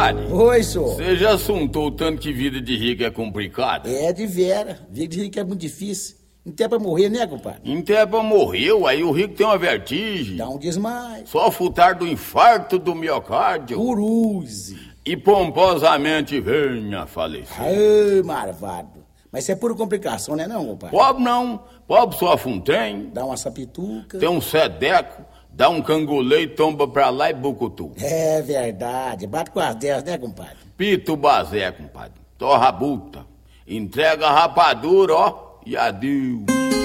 compadre. Oi, senhor. Você já assuntou o tanto que vida de rico é complicada? É de vera. Vida de rico é muito difícil. Não tem pra morrer, né, compadre? Então é pra morrer, aí o rico tem uma vertigem. Dá um desmaio. Só futar do infarto do miocárdio. Curuze. E pomposamente venha a falecer. Ai, marvado. Mas isso é pura complicação, né não, compadre? Pobre não. Pobre só um trem. Dá uma sapituca. Tem um sedeco. Dá um cangolê e tomba pra lá e bucutu. É verdade. Bate com as 10, né, compadre? Pita o bazé, compadre. Torra a buta. Entrega a rapadura, ó. E adeus.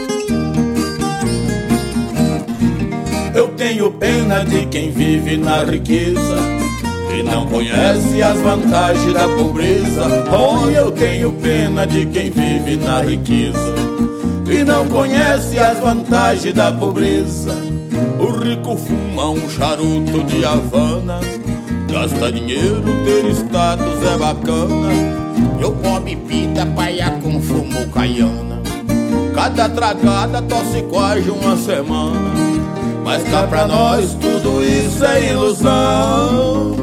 Eu tenho pena de quem vive na riqueza e não conhece as vantagens da pobreza. Oh, eu tenho pena de quem vive na riqueza e não conhece as vantagens da pobreza. O rico fuma um charuto de Havana, gasta dinheiro, ter status é bacana. Eu pobre pita, paia com fumo caiana. Cada tragada tosse quase uma semana. Mas cá pra nós tudo isso é ilusão,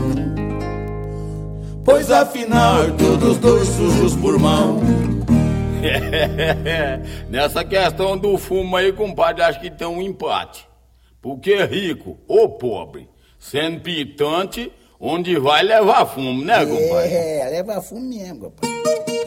pois afinal todos dois sujos por mão. Nessa questão do fumo aí, compadre, acho que tem um empate. Porque rico ou pobre, sendo pitante, onde vai levar fumo, né, compadre? É, leva fumo mesmo, compadre.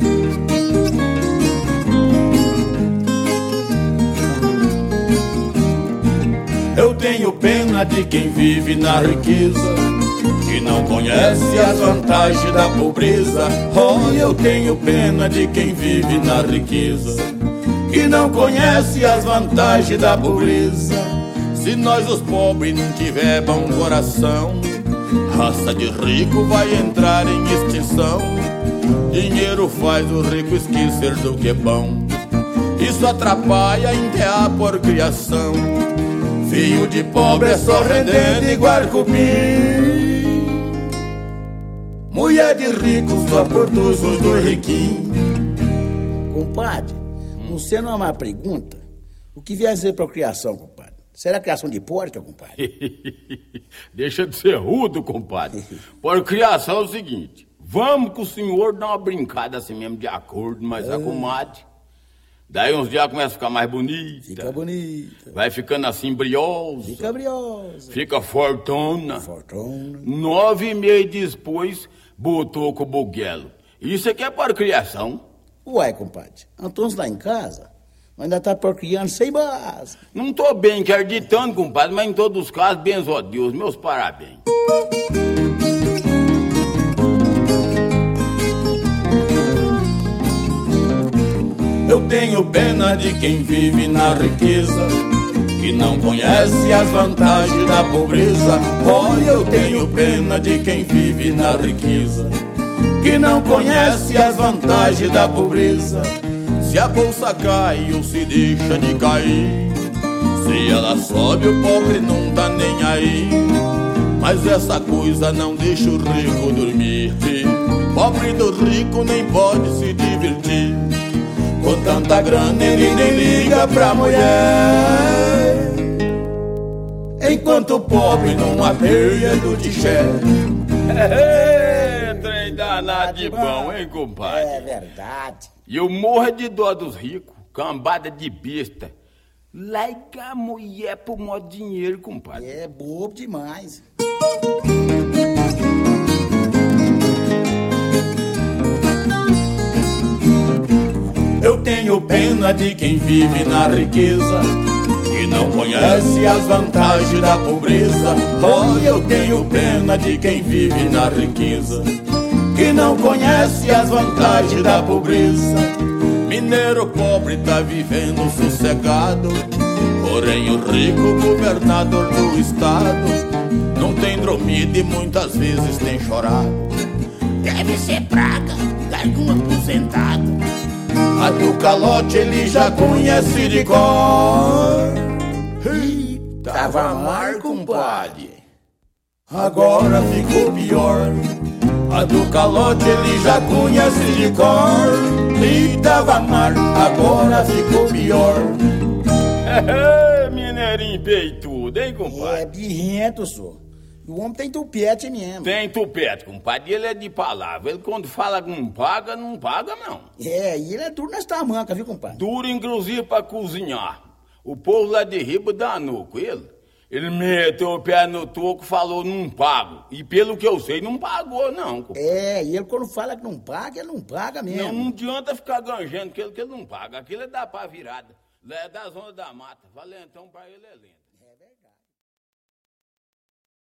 Eu tenho pena de quem vive na riqueza e não conhece as vantagens da pobreza. Oh, eu tenho pena de quem vive na riqueza e não conhece as vantagens da pobreza. Se nós os pobres não tiver bom coração, raça de rico vai entrar em extinção. Dinheiro faz o rico esquecer do que é bom. Isso atrapalha até a porcriação. Filho de pobre é só rendendo igual cupim. Mulher de rico só produz os dois riquinhos. Compadre, você não é uma pergunta? O que vier a dizer procriação, compadre? Será criação de porca, compadre? Deixa de ser rudo, compadre. Porcriação é o seguinte: vamos com o senhor dar uma brincada assim mesmo de acordo, mas a comadre. Daí uns dias começa a ficar mais bonita. Fica bonita. Vai ficando assim briosa. Fica briosa. Fica fortuna. Fortuna. 9 meses depois, botou com o buguelo. Isso aqui é porcriação. Uai, compadre, Antônio lá em casa, mas ainda tá procriando sem base. Não tô bem acreditando, compadre, mas em todos os casos, benzo a Deus, meus parabéns. Eu tenho pena de quem vive na riqueza e não conhece as vantagens da pobreza. Oh, eu tenho pena de quem vive na riqueza que não conhece as vantagens da pobreza. Se a bolsa cai ou se deixa de cair, se ela sobe o pobre não tá nem aí. Mas essa coisa não deixa o rico dormir. Pobre do rico nem pode se divertir. Com tanta grana ele nem liga pra mulher, enquanto o pobre não apeia do tiché. Trem danado de bom, hein, compadre? É verdade. E eu morro de dó dos ricos, cambada de besta. Larga a mulher por modo dinheiro, compadre. É bobo demais. Eu tenho pena de quem vive na riqueza e não conhece as vantagens da pobreza. Oh, eu tenho pena de quem vive na riqueza que não conhece as vantagens da pobreza. Mineiro pobre tá vivendo sossegado, porém o rico governador do estado não tem dormido e muitas vezes tem chorado. Deve ser praga de algum aposentado. A do calote ele já conhece de cor. Tava mar, compadre. Agora ficou pior. A do calote ele já conhece de cor. E tava mar, agora ficou pior. Mineirinho peitudo, hein, compadre? É birrento, senhor. O homem tem tupete mesmo. Tem tupete, compadre, ele é de palavra. Ele quando fala que não paga não. É, e ele é duro nas tamancas, viu, compadre? Duro, inclusive, pra cozinhar. O povo lá de Riba danou com ele. Ele meteu o pé no toco e falou, não pago. E pelo que eu sei, não pagou, não, compadre. É, e ele quando fala que não paga, ele não paga mesmo. Não adianta ficar ganjando que ele não paga. Aquilo é da pá virada. É da zona da mata. Valentão pra ele é lento.